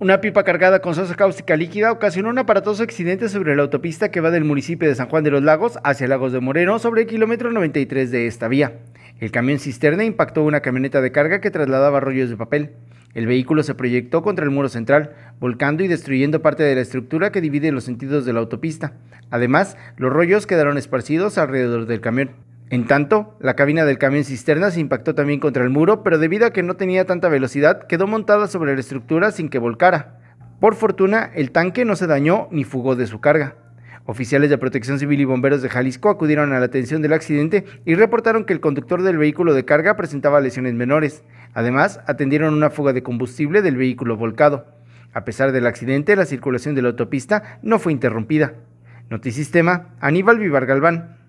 Una pipa cargada con sosa cáustica líquida ocasionó un aparatoso accidente sobre la autopista que va del municipio de San Juan de los Lagos hacia Lagos de Moreno sobre el kilómetro 93 de esta vía. El camión cisterna impactó una camioneta de carga que trasladaba rollos de papel. El vehículo se proyectó contra el muro central, volcando y destruyendo parte de la estructura que divide los sentidos de la autopista. Además, los rollos quedaron esparcidos alrededor del camión. En tanto, la cabina del camión cisterna se impactó también contra el muro, pero debido a que no tenía tanta velocidad, quedó montada sobre la estructura sin que volcara. Por fortuna, el tanque no se dañó ni fugó de su carga. Oficiales de Protección Civil y bomberos de Jalisco acudieron a la atención del accidente y reportaron que el conductor del vehículo de carga presentaba lesiones menores. Además, atendieron una fuga de combustible del vehículo volcado. A pesar del accidente, la circulación de la autopista no fue interrumpida. Notisistema, Aníbal Vivar Galván.